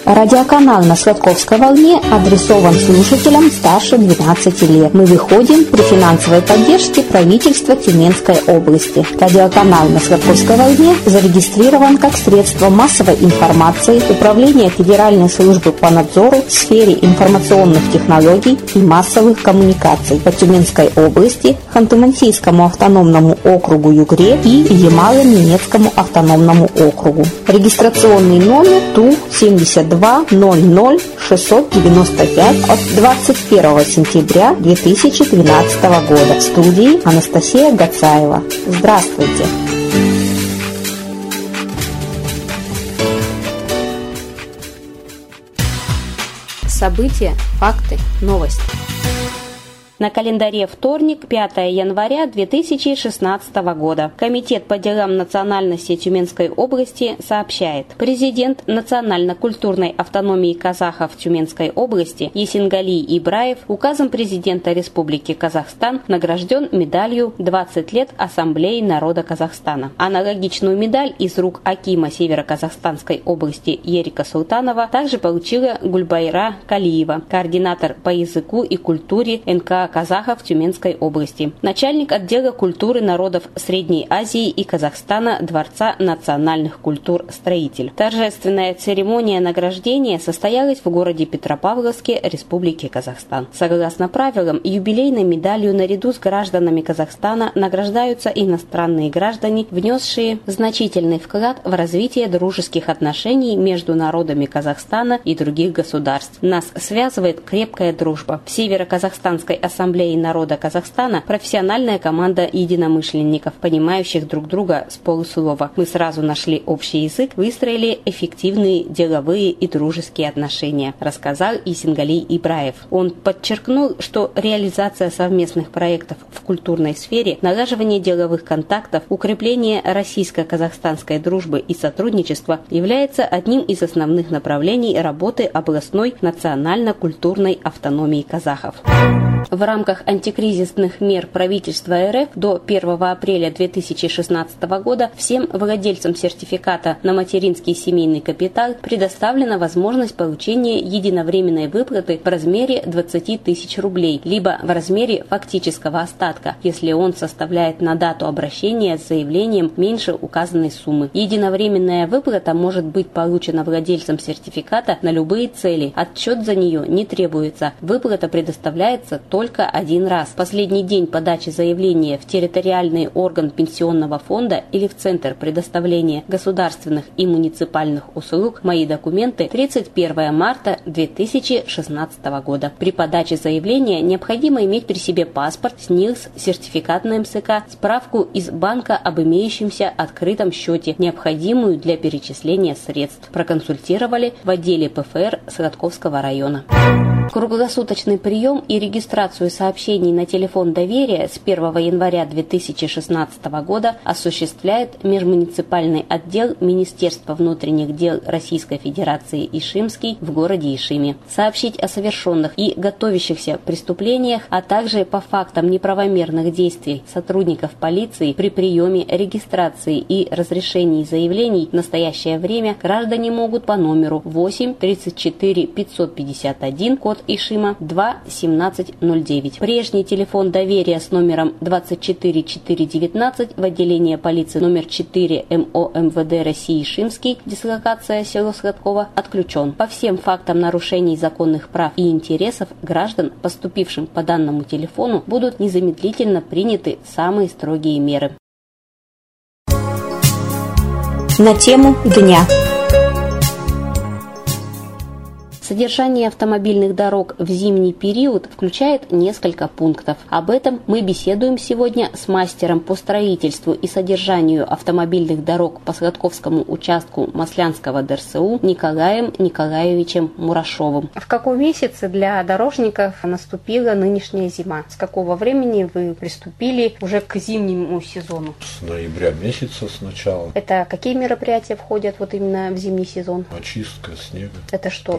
Радиоканал на Сладковской волне адресован слушателям старше 12 лет. Мы выходим при финансовой поддержке правительства Тюменской области. Радиоканал на Сладковской волне зарегистрирован как средство массовой информации Управления Федеральной службы по надзору в сфере информационных технологий и массовых коммуникаций по Тюменской области, Ханты-Мансийскому автономному округу Югре и Ямало-Ненецкому автономному округу. Регистрационный номер ТУ-72 00 695 от 21 сентября 2013 года. В студии Анастасия Гацаева. Здравствуйте! События, факты, новости. На календаре вторник, 5 января 2016 года. Комитет по делам национальности Тюменской области сообщает. Президент Национально-культурной автономии казахов Тюменской области Есенгалий Ибраев указом президента Республики Казахстан награжден медалью «20 лет Ассамблеи народа Казахстана». Аналогичную медаль из рук акима Северо-Казахстанской области Ерика Султанова также получила Гульбайра Калиева, координатор по языку и культуре НК казахов Тюменской области, начальник отдела культуры народов Средней Азии и Казахстана Дворца национальных культур «Строитель». Торжественная церемония награждения состоялась в городе Петропавловске, Республики Казахстан. Согласно правилам, юбилейной медалью наряду с гражданами Казахстана награждаются иностранные граждане, внесшие значительный вклад в развитие дружеских отношений между народами Казахстана и других государств. Нас связывает крепкая дружба. В Северо-Казахстанской Ассамблеи народа Казахстана профессиональная команда единомышленников, понимающих друг друга с полуслова. Мы сразу нашли общий язык, выстроили эффективные деловые и дружеские отношения, рассказал Есенгалий Ибраев. Он подчеркнул, что реализация совместных проектов в культурной сфере, налаживание деловых контактов, укрепление российско-казахстанской дружбы и сотрудничества является одним из основных направлений работы областной национально-культурной автономии казахов. В рамках антикризисных мер правительства РФ до 1 апреля 2016 года всем владельцам сертификата на материнский семейный капитал предоставлена возможность получения единовременной выплаты в размере 20 тысяч рублей, либо в размере фактического остатка, если он составляет на дату обращения с заявлением меньше указанной суммы. Единовременная выплата может быть получена владельцем сертификата на любые цели. Отчет за нее не требуется. Выплата предоставляется только один раз. Последний день подачи заявления в территориальный орган пенсионного фонда или в Центр предоставления государственных и муниципальных услуг «Мои документы» 31 марта 2016 года. При подаче заявления необходимо иметь при себе паспорт, СНИЛС, сертификат на МСК, справку из банка об имеющемся открытом счете, необходимую для перечисления средств. Проконсультировали в отделе ПФР Сладковского района. Круглосуточный прием и регистрацию сообщений на телефон доверия с 1 января 2016 года осуществляет межмуниципальный отдел Министерства внутренних дел Российской Федерации Ишимский в городе Ишиме. Сообщить о совершенных и готовящихся преступлениях, а также по фактам неправомерных действий сотрудников полиции при приеме, регистрации и разрешении заявлений в настоящее время граждане могут по номеру 8 34 551 код Ишима 2 1709. Прежний телефон доверия с номером 24 419 в отделение полиции номер 4 МО МВД России Ишимский, дислокация село Сладково, отключен. По всем фактам нарушений законных прав и интересов граждан, поступившим по данному телефону, будут незамедлительно приняты самые строгие меры. На тему дня. Содержание автомобильных дорог в зимний период включает несколько пунктов. Об этом мы беседуем сегодня с мастером по строительству и содержанию автомобильных дорог по Сладковскому участку Маслянского ДРСУ Николаем Николаевичем Мурашовым. В каком месяце для дорожников наступила нынешняя зима? С какого времени вы приступили уже к зимнему сезону? С ноября месяца сначала. Это какие мероприятия входят вот именно в зимний сезон? Очистка снега. Это что? Проезжая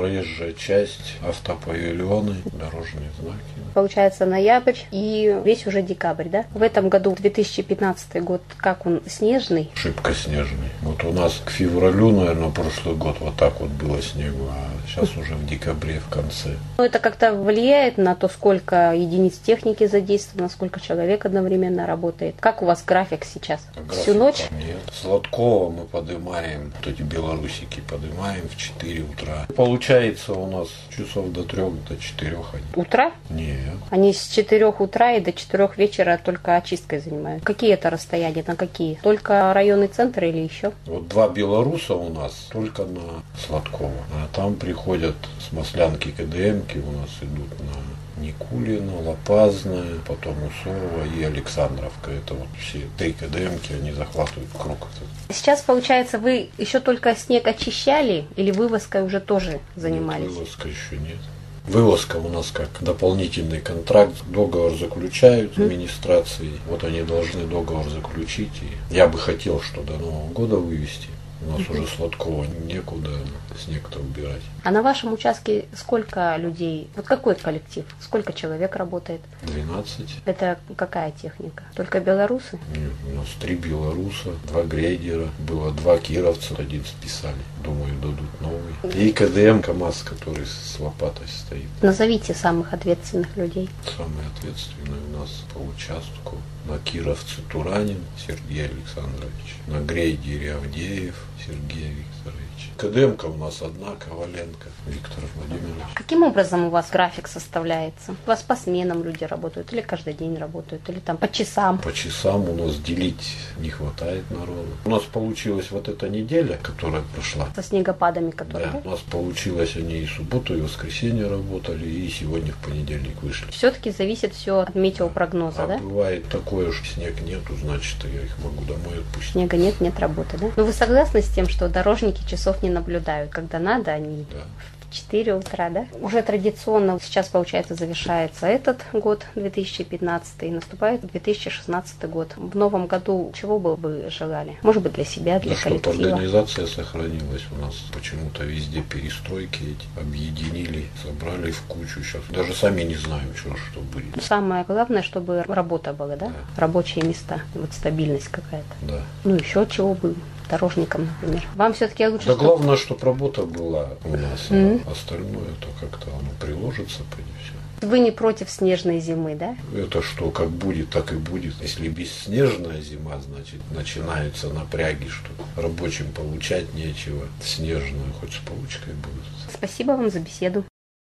Большая часть автопавильоны, дорожные знаки. Получается ноябрь и весь уже декабрь, да? В этом году, 2015 год, как он, снежный? Шибко снежный. Вот у нас к февралю, наверное, прошлый год вот так вот было снегу, а сейчас уже в декабре в конце. Ну, это как-то влияет на то, сколько единиц техники задействовано, сколько человек одновременно работает? Как у вас график сейчас? Всю ночь? Нет. Сладкова мы поднимаем, вот эти белорусики поднимаем в 4 утра. Получается у нас часов до 3, до 4 они. Утра? Нет. Они с 4 утра и до 4 вечера только очисткой занимаются. Какие это расстояния, на какие? Только районный центр или еще? Вот 2 белоруса у нас только на Сладкова. А там приходят с Маслянки КДМки, у нас идут на Никулина, Лопазная, потом Усова и Александровка. Это вот все 3 КДМки, они захватывают круг. Сейчас, получается, вы еще только снег очищали или вывозкой уже тоже занимались? Нет, вывозка еще нет. Вывозка у нас как дополнительный контракт, договор заключают с администрацией. Вот они должны договор заключить. И я бы хотел, что до Нового года вывести. У нас уже Сладкова некуда снег-то убирать. А на вашем участке сколько людей? Вот какой коллектив? Сколько человек работает? 12. Это какая техника? Только белорусы? Нет, у нас 3 белоруса, 2 грейдера, было 2 кировца, 1 списали. Думаю, дадут новый. И КДМ КамАЗ, который с лопатой стоит. Назовите самых ответственных людей. Самый ответственный у нас по участку. На кировце Туранин Сергей Александрович. На грейдере Авдеев Сергей Викторович. КДМка у нас одна, Коваленко Виктор Владимирович. Каким образом у вас график составляется? У вас по сменам люди работают, или каждый день работают, или там по часам? По часам у нас делить не хватает народу. У нас получилась вот эта неделя, которая прошла. Со снегопадами, которые, да? У нас получилось, они и субботу, и воскресенье работали, и сегодня в понедельник вышли. Все-таки зависит все от метеопрогноза, да? Бывает такое, что снег нету, значит, я их могу домой отпустить. Снега нет, нет работы, да? Но вы согласны с тем, что дорожники часов не наблюдают? Когда надо, они в 4 утра, да? Уже традиционно сейчас, получается, завершается этот год, 2015, и наступает 2016 год. В новом году чего бы вы желали? Может быть, для себя, для коллектива? Чтобы организация сохранилась. У нас почему-то везде перестройки эти объединили, собрали в кучу. Сейчас даже сами не знаем, что будет. Самое главное, чтобы работа была, да? Да. Рабочие места, вот стабильность какая-то. Да. Ну, еще чего бы, дорожникам, например. Вам все-таки лучше... Да главное, чтобы работа была у нас, а остальное то как-то оно приложится, все. Вы не против снежной зимы, да? Это что, как будет, так и будет. Если бесснежная зима, значит, начинаются напряги, что рабочим получать нечего. Снежную хоть с получкой будут. Спасибо вам за беседу.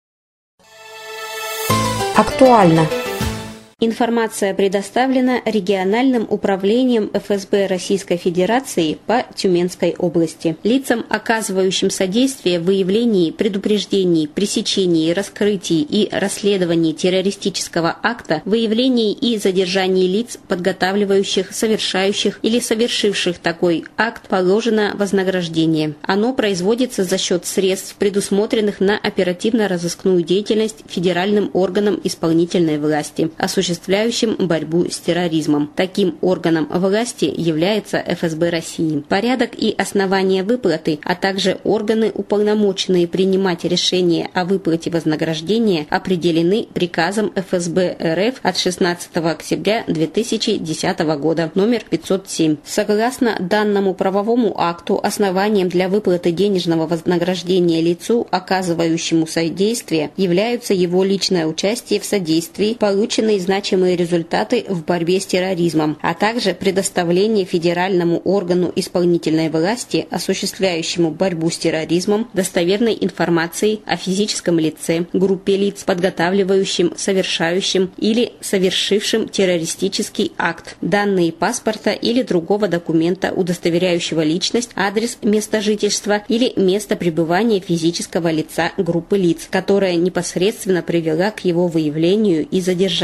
Актуально. Информация предоставлена региональным управлением ФСБ Российской Федерации по Тюменской области. Лицам, оказывающим содействие в выявлении, предупреждении, пресечении, раскрытии и расследовании террористического акта, выявлении и задержании лиц, подготавливающих, совершающих или совершивших такой акт, положено вознаграждение. Оно производится за счет средств, предусмотренных на оперативно-розыскную деятельность федеральным органам исполнительной власти, осуществляющим борьбу с терроризмом. Таким органом власти является ФСБ России. Порядок и основания выплаты, а также органы, уполномоченные принимать решения о выплате вознаграждения, определены приказом ФСБ РФ от 16 октября 2010 года, номер 507. Согласно данному правовому акту, основанием для выплаты денежного вознаграждения лицу, оказывающему содействие, являются его личное участие в содействии, полученные значимые результаты в борьбе с терроризмом, а также предоставление федеральному органу исполнительной власти, осуществляющему борьбу с терроризмом, достоверной информации о физическом лице, группе лиц, подготавливающим, совершающим или совершившим террористический акт, данные паспорта или другого документа, удостоверяющего личность, адрес места жительства или место пребывания физического лица группы лиц, которая непосредственно привела к его выявлению и задержанию.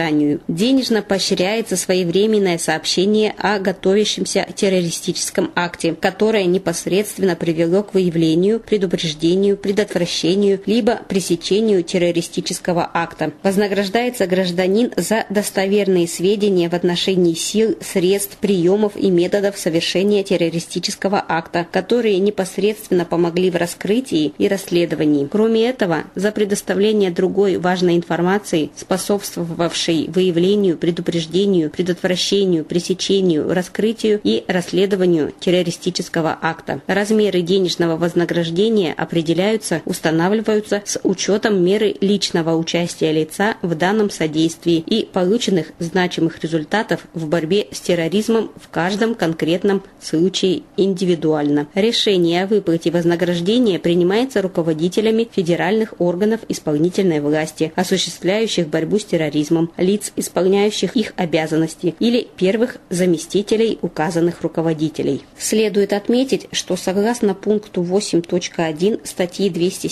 денежно поощряется своевременное сообщение о готовящемся террористическом акте, которое непосредственно привело к выявлению, предупреждению, предотвращению либо пресечению террористического акта. Вознаграждается гражданин за достоверные сведения в отношении сил, средств, приемов и методов совершения террористического акта, которые непосредственно помогли в раскрытии и расследовании. Кроме этого, за предоставление другой важной информации, способствовавшей выявлению, предупреждению, предотвращению, пресечению, раскрытию и расследованию террористического акта. Размеры денежного вознаграждения определяются, устанавливаются с учетом меры личного участия лица в данном содействии и полученных значимых результатов в борьбе с терроризмом в каждом конкретном случае индивидуально. Решение о выплате вознаграждения принимается руководителями федеральных органов исполнительной власти, осуществляющих борьбу с терроризмом, лиц, исполняющих их обязанности, или первых заместителей указанных руководителей. Следует отметить, что согласно пункту 8.1 статьи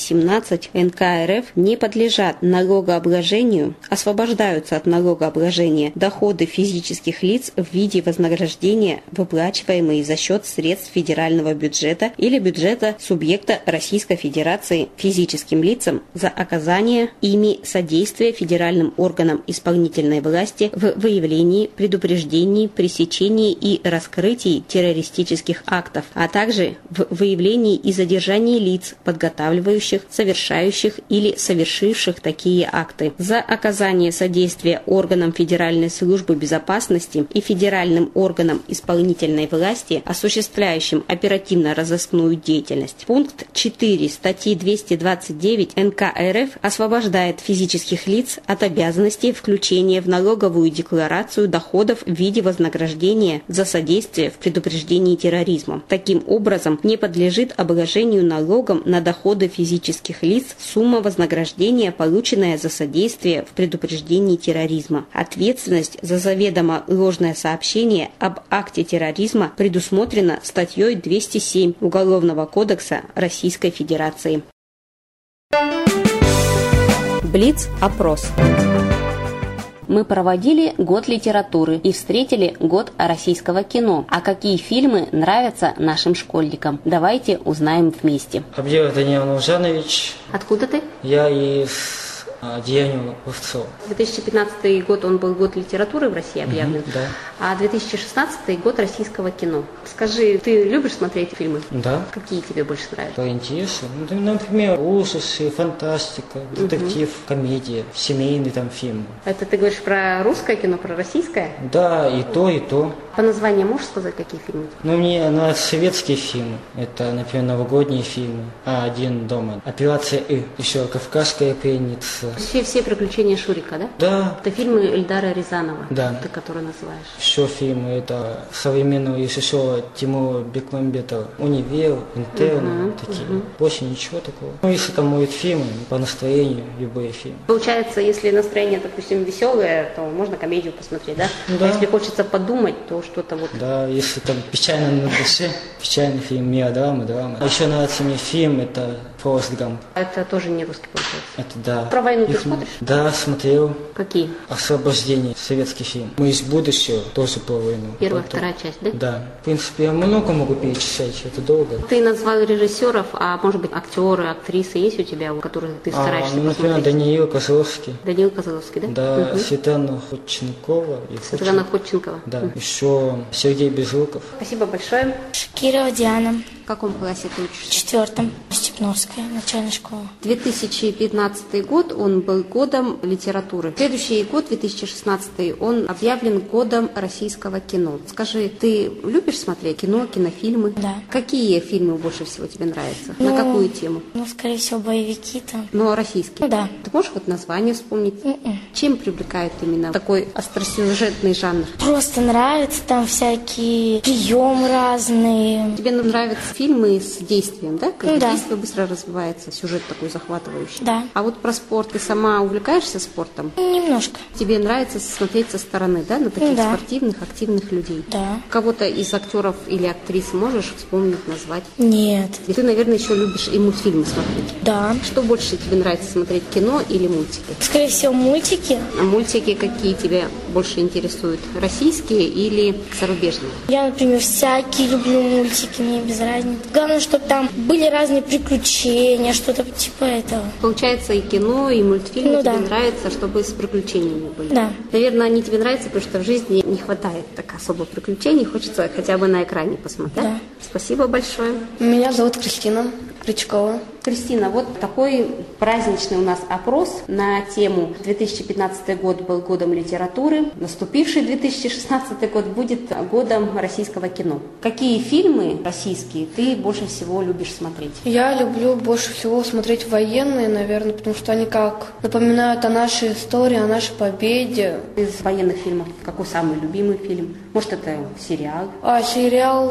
217 НК РФ не подлежат налогообложению, освобождаются от налогообложения доходы физических лиц в виде вознаграждения, выплачиваемые за счет средств федерального бюджета или бюджета субъекта Российской Федерации физическим лицам за оказание ими содействия федеральным органам исполнительной власти в выявлении, предупреждении, пресечении и раскрытии террористических актов, а также в выявлении и задержании лиц, подготавливающих, совершающих или совершивших такие акты, за оказание содействия органам Федеральной службы безопасности и федеральным органам исполнительной власти, осуществляющим оперативно-розыскную деятельность. Пункт 4 статьи 229 НК РФ освобождает физических лиц от обязанности включения в налоговую декларацию доходов в виде вознаграждения за содействие в предупреждении терроризма. Таким образом, не подлежит обложению налогом на доходы физических лиц сумма вознаграждения, полученная за содействие в предупреждении терроризма. Ответственность за заведомо ложное сообщение об акте терроризма предусмотрена статьей 207 Уголовного кодекса Российской Федерации. Блиц-опрос. Мы проводили год литературы и встретили год российского кино. А какие фильмы нравятся нашим школьникам? Давайте узнаем вместе. Абдиев Даниил Нуржанович. Откуда ты? Я из Деяния Ловцова. 2015 год он был год литературы в России объявлен, Да. А 2016 год российского кино. Скажи, ты любишь смотреть фильмы? Да. Какие тебе больше нравятся? По интересу. Например, ужасы, фантастика, детектив, комедия, семейный там фильм. Это ты говоришь про русское кино, про российское? Да, и то, и то. По названию можешь сказать, какие фильмы? Ну, мне нравятся советские фильмы. Это, например, новогодние фильмы. «Один дома». «Операция И». Еще «Кавказская пленница». Все приключения Шурика, да? Да. Это фильмы Эльдара Рязанова, Да. ты которые называешь. Еще фильмы это современного режиссера Тимура Бекмамбетова. «Универ», «Интерны», такие. Больше ничего такого. Ну, если там мультфильмы, по настроению любые фильмы. Получается, если настроение, допустим, веселое, то можно комедию посмотреть, да? Да. А если хочется подумать, то что-то вот... Да, если там печально на душе, печальный фильм, мелодрама, драма. А еще нравится мне фильм, это «Форест Гамп». Это тоже не русский, получается. Это да. Про войну ты смотришь? Да, смотрел. Какие? «Освобождение», советский фильм. «Мы из будущего», тоже про войну. Первая, Потом- вторая часть, да? Да. В принципе, я много могу перечислять, это долго. Ты назвал режиссеров, а может быть актеры, актрисы есть у тебя, у которых ты стараешься Например, посмотреть? Даниил Козловский. Даниил Козловский, да? Да, Светлана Ходченкова. Светлана Ходченкова. Да, еще Сергей Безруков. Спасибо большое. Шакирова Диана, В каком классе ты в учишься? 4-м, Степновская, начальная школа. 2015 год, он был годом литературы. Следующий год, 2016, он объявлен годом российского кино. Скажи, ты любишь смотреть кино, кинофильмы? Да. Какие фильмы больше всего тебе нравятся? На какую тему? Ну, скорее всего, боевики там. Но российские? Ну да. Ты можешь вот название вспомнить? Чем привлекает именно такой остросюжетный жанр? Просто нравятся там всякие приемы разные. Тебе нравятся фильмы с действием, да? Когда Да. действие быстро развивается, сюжет такой захватывающий. Да. А вот про спорт. Ты сама увлекаешься спортом? Немножко. Тебе нравится смотреть со стороны, да, на таких Да. спортивных, активных людей? Да. Кого-то из актеров или актрис можешь вспомнить, назвать? Нет. И ты, наверное, еще любишь и мультфильмы смотреть. Да. Что больше тебе нравится смотреть, кино или мультики? Скорее всего, мультики. А мультики какие тебе больше интересуют? Российские или зарубежные? Я, например, всякие люблю мультики, мне без разницы. Главное, чтобы там были разные приключения, что-то типа этого. Получается, и кино, и мультфильмы тебе да. нравятся, чтобы с приключениями были. Да. Наверное, они тебе нравятся, потому что в жизни не хватает так особо приключений, хочется хотя бы на экране посмотреть. Да. Спасибо большое. Меня зовут Кристина Крючкова. Кристина, вот такой праздничный у нас опрос на тему 2015 год был годом литературы, наступивший 2016 год будет годом российского кино. Какие фильмы российские ты больше всего любишь смотреть? Я люблю больше всего смотреть военные, наверное, потому что они как напоминают о нашей истории, о нашей победе. Из военных фильмов какой самый любимый фильм? Может, это сериал? Сериал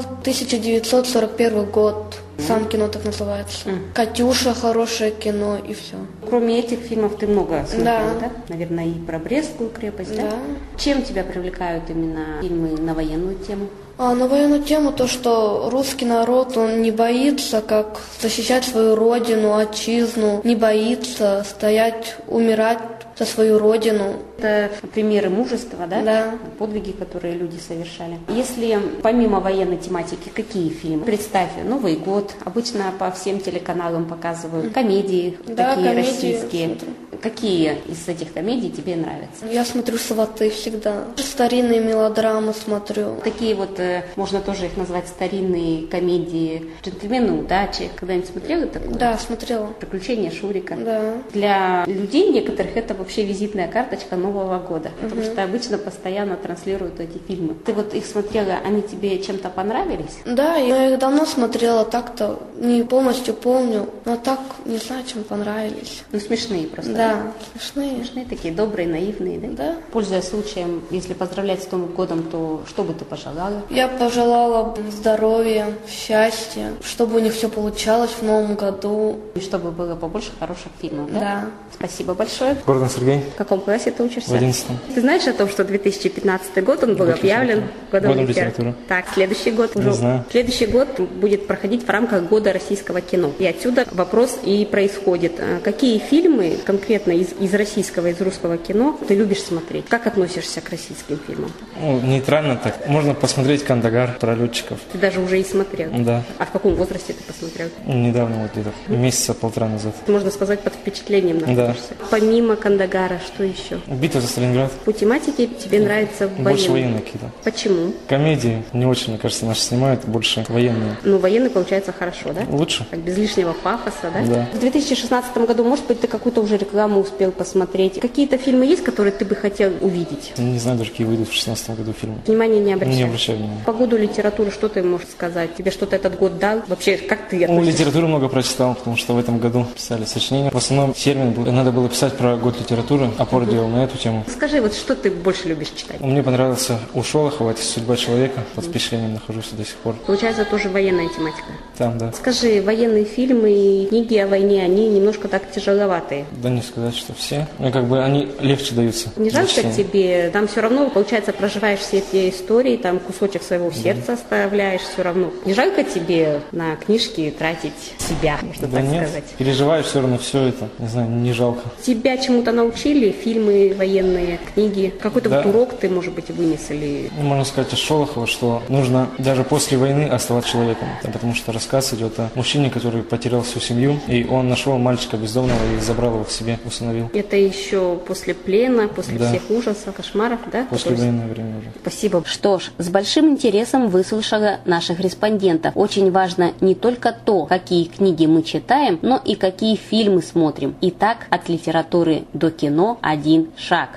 1941 год. Сам кино так называется. «Катюша» хорошее кино и все. Кроме этих фильмов ты много смотрела, Да. да? Наверное, и про Брестскую крепость, да? Да. Чем тебя привлекают именно фильмы на военную тему? На военную тему то, что русский народ, он не боится, как защищать свою родину, отчизну, не боится стоять, умирать за свою родину. Это примеры мужества, да? Да. Подвиги, которые люди совершали. Если помимо военной тематики, какие фильмы? Представь, Новый год. Обычно по всем телеканалам показывают комедии, Да, такие комедии российские. смотрю. Какие из этих комедий тебе нравятся? Я смотрю «Сваты» всегда. Старинные мелодрамы смотрю. Такие вот, можно тоже их назвать старинные комедии. «Джентльмены удачи». Когда-нибудь смотрела такое? Да, смотрела. «Приключения Шурика». Да. Для людей некоторых это вообще визитная карточка Нового года, потому что обычно постоянно транслируют эти фильмы. Ты вот их смотрела, они тебе чем-то понравились? Да, я их давно смотрела, так-то не полностью помню, но так, не знаю, чем понравились. Ну, смешные просто. Да, смешные. Смешные такие, добрые, наивные, да? Да. Пользуясь случаем, если поздравлять с Новым годом, то что бы ты пожелала? Я пожелала здоровья, счастья, чтобы у них все получалось в новом году. И чтобы было побольше хороших фильмов, да? Да. Спасибо большое. Гордон Сергей. В каком классе ты учишься? В 11-м. Ты знаешь о том, что 2015 год он был объявлен годом литературы. Так, следующий год уже. Не знаю. Следующий год будет проходить в рамках года российского кино. И отсюда вопрос и происходит. Какие фильмы конкретно из российского, из русского кино ты любишь смотреть? Как относишься к российским фильмам? Нейтрально так. Можно посмотреть «Кандагар» про летчиков. Ты даже уже и смотрел? Да. А в каком возрасте ты посмотрел? Недавно, вот где-то месяца полтора назад. Можно сказать, под впечатлением находишься. Помимо «Кандагара», что еще? «Битва за Сталинград». По тематике тебе нравятся Больше военные какие-то. Почему? Комедии не очень, мне кажется, наши снимают, больше военные. Ну, военный получается хорошо, да? Лучше. Так, без лишнего пафоса, да? Да. В 2016 году, может быть, ты какую-то уже рекламу успел посмотреть. Какие-то фильмы есть, которые ты бы хотел увидеть? Не знаю даже, какие выйдут в 2016 году фильмы. Внимания не обращаю. Не обращаю внимания. По году литературы что ты можешь сказать? Тебе что-то этот год дал? Вообще, как ты относишься? Литературу много прочитал, потому что в этом году писали сочинения. В основном термин был, надо было писать про год литературы, опор делал на эту тему. Скажи, вот что ты больше любишь читать? Мне понравился у Шолохова «Это судьба человека». Под впечатлением нахожусь до сих пор. Получается, тоже военная тематика. Там, да. Скажи, военные фильмы и книги о войне, они немножко так тяжеловатые. Да не сказать, что все. Ну, как бы они легче даются. Не жалко Зачем? тебе? Там все равно, получается, проживаешь все эти истории, там кусочек своего сердца оставляешь все равно. Не жалко тебе на книжки тратить себя, можно Да так нет, сказать? переживаю все равно все это. Не знаю, не жалко. Тебя чему-то научили? Фильмы военные, книги? Какой-то Да. вот урок ты, может быть, вынес или... Ну, можно сказать из Шолохова, что нужно даже после войны оставаться человеком. Да, потому что рассказ идет о мужчине, который потерял всю семью, и он нашел мальчика бездомного и забрал его к себе, усыновил. Это еще после плена, после Да. всех ужасов, кошмаров, да? После военного времени уже. Спасибо. Что ж, с большим интересом выслушала наших респондентов. Очень важно не только то, какие книги мы читаем, но и какие фильмы смотрим. Итак, от литературы до кино один шаг.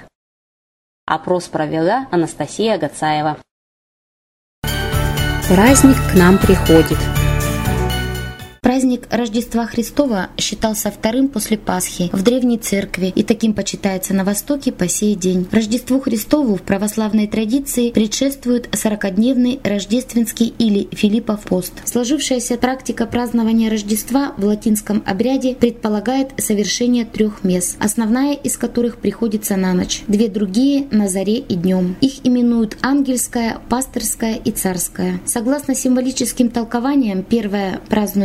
Опрос провела Анастасия Гацаева. Праздник к нам приходит. Праздник Рождества Христова считался вторым после Пасхи в Древней Церкви и таким почитается на Востоке по сей день. Рождеству Христову в православной традиции предшествует 40-дневный рождественский или Филиппов пост. Сложившаяся практика празднования Рождества в латинском обряде предполагает совершение 3 мес, основная из которых приходится на ночь, 2 другие на заре и днем. Их именуют ангельская, пастырская и царская. Согласно символическим толкованиям, первая празднует предвечный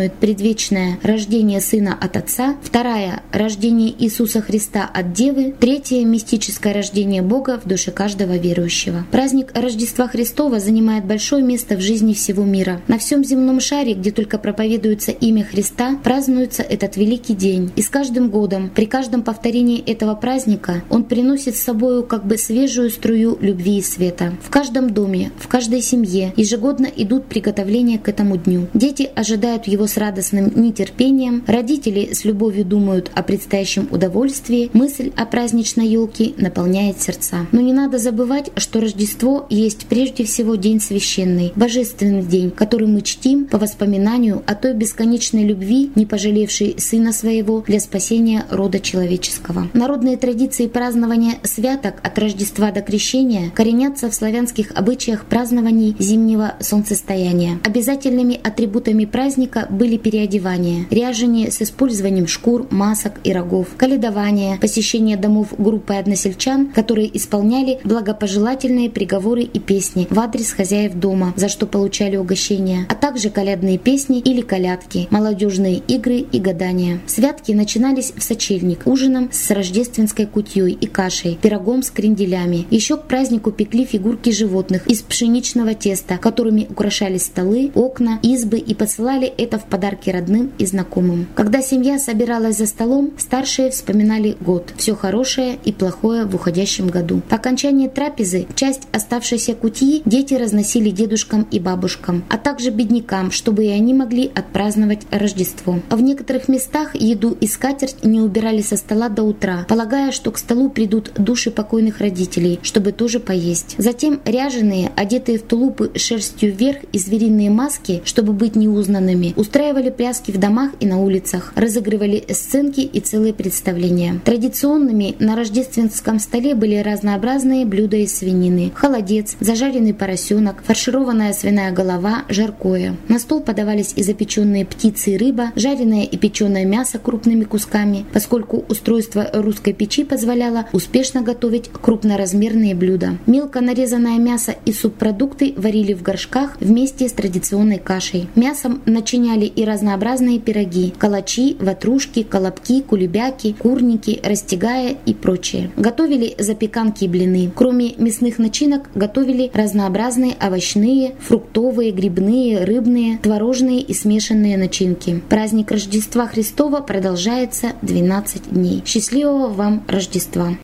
предвечная – рождение Сына от Отца, вторая – рождение Иисуса Христа от Девы, третья – мистическое рождение Бога в душе каждого верующего. Праздник Рождества Христова занимает большое место в жизни всего мира. На всем земном шаре, где только проповедуется имя Христа, празднуется этот великий день. И с каждым годом, при каждом повторении этого праздника, он приносит с собой как бы свежую струю любви и света. В каждом доме, в каждой семье ежегодно идут приготовления к этому дню. Дети ожидают его с радостным нетерпением, родители с любовью думают о предстоящем удовольствии, мысль о праздничной елке наполняет сердца. Но не надо забывать, что Рождество есть прежде всего день священный, божественный день, который мы чтим по воспоминанию о той бесконечной любви, не пожалевшей Сына Своего для спасения рода человеческого. Народные традиции празднования святок от Рождества до Крещения коренятся в славянских обычаях празднований зимнего солнцестояния. Обязательными атрибутами праздника были переодевания, ряжение с использованием шкур, масок и рогов, коледование, посещение домов группой односельчан, которые исполняли благопожелательные приговоры и песни в адрес хозяев дома, за что получали угощения, а также колядные песни или колядки, молодежные игры и гадания. Святки начинались в сочельник ужином с рождественской кутьей и кашей, пирогом с кренделями. Еще к празднику пекли фигурки животных из пшеничного теста, которыми украшали столы, окна, избы и посылали это в подарки родным и знакомым. Когда семья собиралась за столом, старшие вспоминали год, все хорошее и плохое в уходящем году. По окончании трапезы часть оставшейся кутьи дети разносили дедушкам и бабушкам, а также беднякам, чтобы и они могли отпраздновать Рождество. В некоторых местах еду и скатерть не убирали со стола до утра, полагая, что к столу придут души покойных родителей, чтобы тоже поесть. Затем ряженые, одетые в тулупы шерстью вверх и звериные маски, чтобы быть неузнанными, устраивали пляски в домах и на улицах, разыгрывали сценки и целые представления. Традиционными на рождественском столе были разнообразные блюда из свинины: холодец, зажаренный поросенок, фаршированная свиная голова, жаркое. На стол подавались и запеченные птицы и рыба, жареное и печеное мясо крупными кусками, поскольку устройство русской печи позволяло успешно готовить крупноразмерные блюда. Мелко нарезанное мясо и субпродукты варили в горшках вместе с традиционной кашей. Мясом начиняли и разнообразные пироги: калачи, ватрушки, колобки, кулебяки, курники, растягая и прочее. Готовили запеканки и блины. Кроме мясных начинок готовили разнообразные овощные, фруктовые, грибные, рыбные, творожные и смешанные начинки. Праздник Рождества Христова продолжается 12 дней. Счастливого вам Рождества!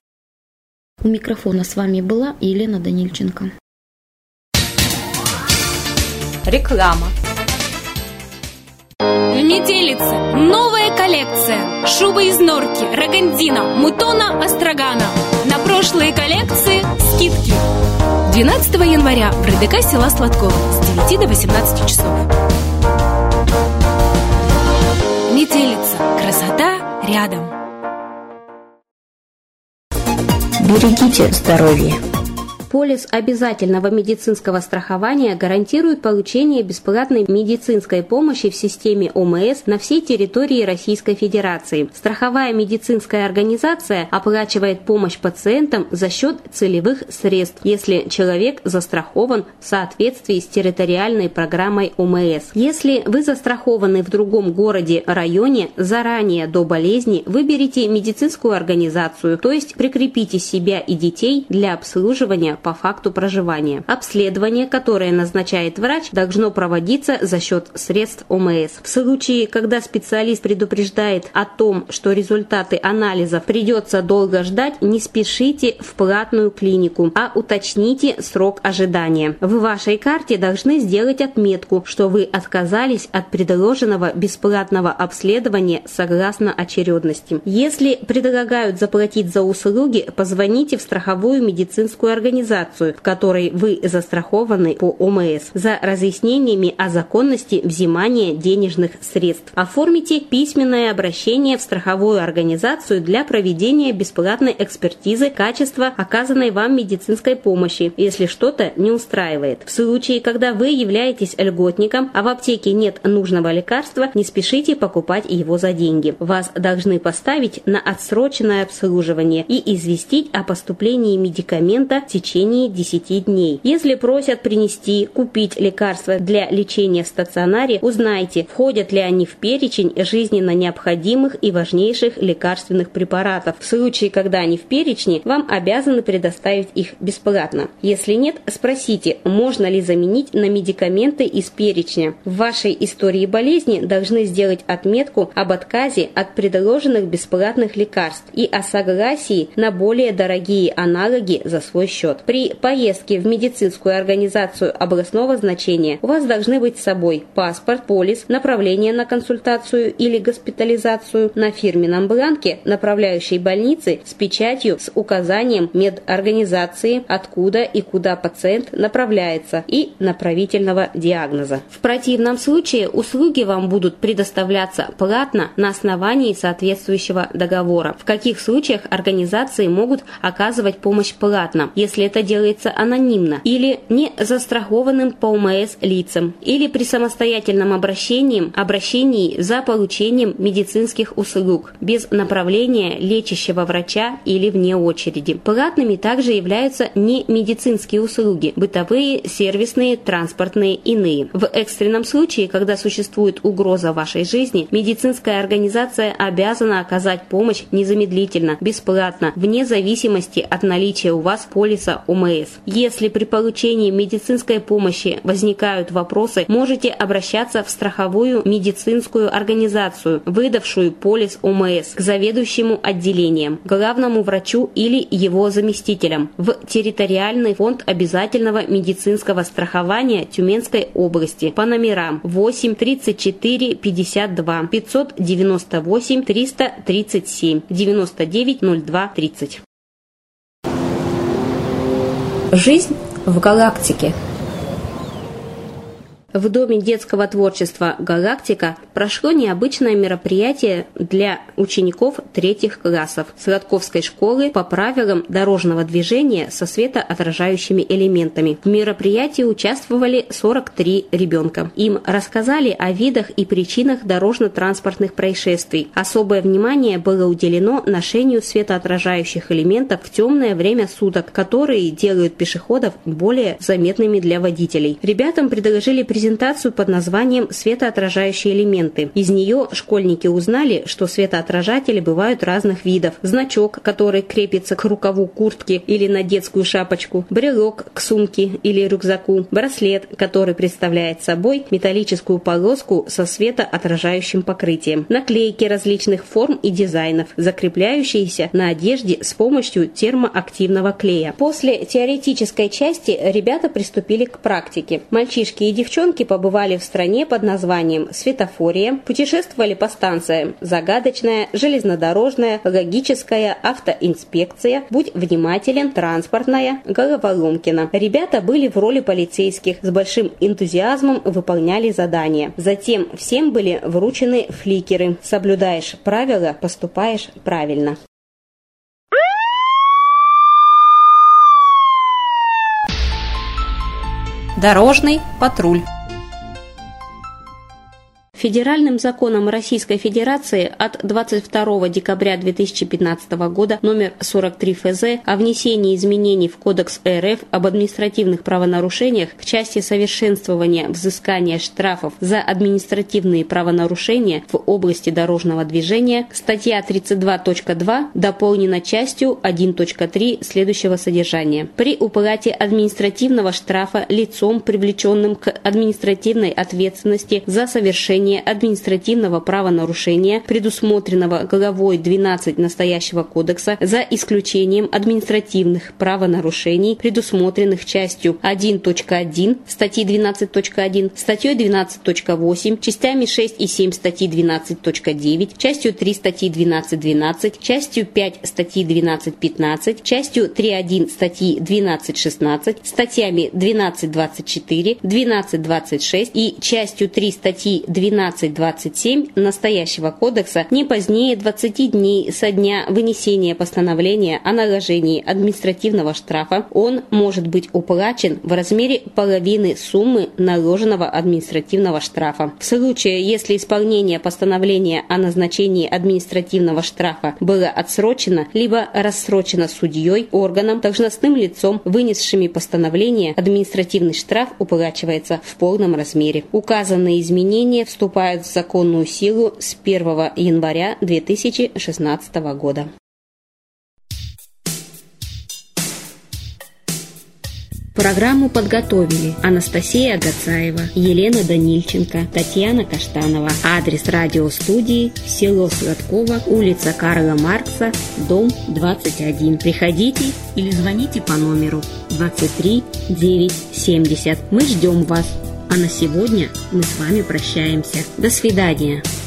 У микрофона с вами была Елена Данильченко. Реклама. В Метелице новая коллекция. Шубы из норки, рогандина, мутона, острогана. На прошлые коллекции скидки. 12 января в РДК села Сладкова с 9 до 18 часов. Метелица. Красота рядом. Берегите здоровье. Полис обязательного медицинского страхования гарантирует получение бесплатной медицинской помощи в системе ОМС на всей территории Российской Федерации. Страховая медицинская организация оплачивает помощь пациентам за счет целевых средств, если человек застрахован в соответствии с территориальной программой ОМС. Если вы застрахованы в другом городе, районе, заранее до болезни выберите медицинскую организацию, то есть прикрепите себя и детей для обслуживания по факту проживания. Обследование, которое назначает врач, должно проводиться за счет средств ОМС. В случае, когда специалист предупреждает о том, что результаты анализов придется долго ждать, не спешите в платную клинику, а уточните срок ожидания. В вашей карте должны сделать отметку, что вы отказались от предложенного бесплатного обследования согласно очередности. Если предлагают заплатить за услуги, позвоните в страховую медицинскую организацию, в которой вы застрахованы по ОМС, за разъяснениями о законности взимания денежных средств. Оформите письменное обращение в страховую организацию для проведения бесплатной экспертизы качества оказанной вам медицинской помощи, если что-то не устраивает. В случае, когда вы являетесь льготником, а в аптеке нет нужного лекарства, не спешите покупать его за деньги. Вас должны поставить на отсроченное обслуживание и известить о поступлении медикамента в течение течение 10 дней. Если просят принести, купить лекарства для лечения в стационаре, узнайте, входят ли они в перечень жизненно необходимых и важнейших лекарственных препаратов. В случае, когда они в перечне, вам обязаны предоставить их бесплатно. Если нет, спросите, можно ли заменить на медикаменты из перечня. В вашей истории болезни должны сделать отметку об отказе от предложенных бесплатных лекарств и о согласии на более дорогие аналоги за свой счет. При поездке в медицинскую организацию областного значения у вас должны быть с собой паспорт, полис, направление на консультацию или госпитализацию на фирменном бланке направляющей больницы с печатью с указанием медорганизации, откуда и куда пациент направляется, и направительного диагноза. В противном случае услуги вам будут предоставляться платно на основании соответствующего договора. В каких случаях организации могут оказывать помощь платно, если это делается анонимно или не застрахованным по ОМС лицам, или при самостоятельном обращении за получением медицинских услуг без направления лечащего врача или вне очереди. Платными также являются немедицинские услуги, бытовые, сервисные, транспортные, иные. В экстренном случае, когда существует угроза вашей жизни, медицинская организация обязана оказать помощь незамедлительно, бесплатно, вне зависимости от наличия у вас полиса ОМС. Если при получении медицинской помощи возникают вопросы, можете обращаться в страховую медицинскую организацию, выдавшую полис ОМС, к заведующему отделением, главному врачу или его заместителям, в территориальный фонд обязательного медицинского страхования Тюменской области по номерам 8 34 52 598 337 99 02 30. Жизнь в галактике. В Доме детского творчества «Галактика» прошло необычное мероприятие для учеников 3-х классов Сладковской школы по правилам дорожного движения со светоотражающими элементами. В мероприятии участвовали 43 ребенка. Им рассказали о видах и причинах дорожно-транспортных происшествий. Особое внимание было уделено ношению светоотражающих элементов в темное время суток, которые делают пешеходов более заметными для водителей. Ребятам предложили презентацию под названием «Светоотражающие элементы». Из нее школьники узнали, что светоотражатели бывают разных видов. Значок, который крепится к рукаву куртки или на детскую шапочку, брелок к сумке или рюкзаку, браслет, который представляет собой металлическую полоску со светоотражающим покрытием, наклейки различных форм и дизайнов, закрепляющиеся на одежде с помощью термоактивного клея. После теоретической части ребята приступили к практике. Мальчишки и девчонки побывали в стране под названием Светофория, путешествовали по станциям Загадочная, Железнодорожная, Логическая, Автоинспекция, Будь внимателен, Транспортная, Головоломкина. Ребята были в роли полицейских, с большим энтузиазмом выполняли задания. Затем всем были вручены фликеры. Соблюдаешь правила, поступаешь правильно. Дорожный патруль. Федеральным законом Российской Федерации от 22 декабря 2015 года номер 43 ФЗ о внесении изменений в Кодекс РФ об административных правонарушениях в части совершенствования взыскания штрафов за административные правонарушения в области дорожного движения, статья 32.2 дополнена частью 1.3 следующего содержания. При уплате административного штрафа лицом, привлеченным к административной ответственности за совершение административного правонарушения, предусмотренного главой 12 настоящего кодекса, за исключением административных правонарушений, предусмотренных частью 1.1 статьи 12.1, статьей 12.8, частями 6 и 7 статьи 12.9, частью 3 статьи 12.12, частью 5 статьи 12.15, частью 3.1 статьи 12.16, статьями 12.24, 12.26 и частью 3 статьи 12.27 13.27 настоящего кодекса не позднее 20 дней со дня вынесения постановления о наложении административного штрафа он может быть уплачен в размере половины суммы наложенного административного штрафа. В случае, если исполнение постановления о назначении административного штрафа было отсрочено либо рассрочено судьей, органом, должностным лицом, вынесшими постановление, административный штраф уплачивается в полном размере. Указанные изменения вступают в законную силу с 1 января 2016 года. Программу подготовили Анастасия Агацаева, Елена Данильченко, Татьяна Каштанова. Адрес радиостудии: село Сладково, улица Карла Маркса, дом 21. Приходите или звоните по номеру 23 970. Мы ждем вас. А на сегодня мы с вами прощаемся. До свидания.